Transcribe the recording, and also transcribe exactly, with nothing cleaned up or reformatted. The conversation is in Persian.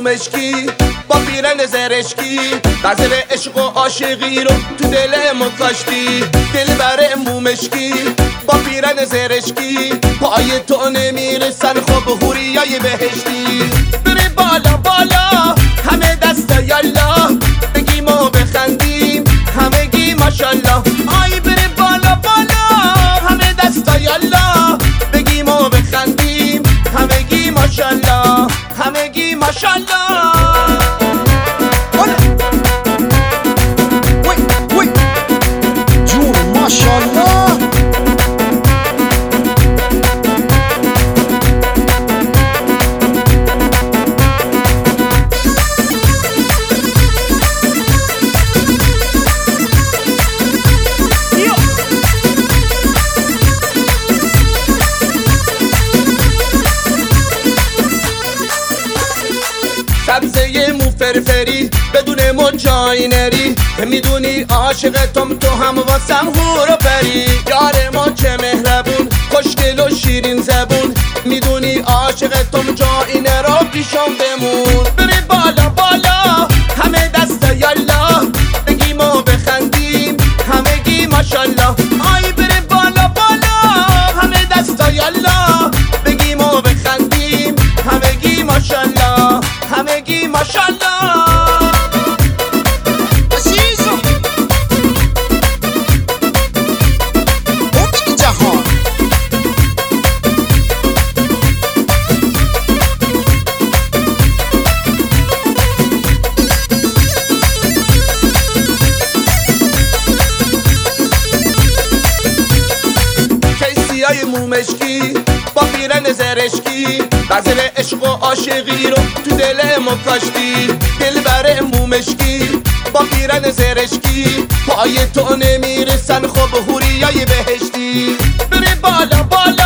مومشکی با پیرن زرشکی غزل عشق و عاشقی رو تو دل ما کاشتی. دل بر مومشکی با پیرن زرشکی پای تو نمیرسن خب حوریای بهشتی. بره بالا بالا همه دستا یالا بگیم و بخندیم همگی ماشالله. آی بره بالا بالا همه دستا یالا بگیم و بخندیم همگی ماشالله همگی ماشالله. جون ماشالله. سبزه مو فرفری بدون مو جایی نری میدونی عاشقتم تو هم واسم هور و پری. یار ما چه مهربون خوشگل و شیرین زبون میدونی عاشقتم جایی نرو پیشم بمون. بری بالا بالا همه دستا یالا بگیم و بخندیم همگی ماشالله. آی بری بالا بالا همه دستا یالا بگیم و بخندیم همگی ماشالله همگی ماشالله. عزیزم امید جهان. کیسیای مومشکی با پیرن زرشکی غزل عشق و عاشقی رو تو دل ما کاشتی. دل بر مومشکی با پیرن زرشکی پای تو نمیرسن خب حوریای بهشتی. بره بالا بالا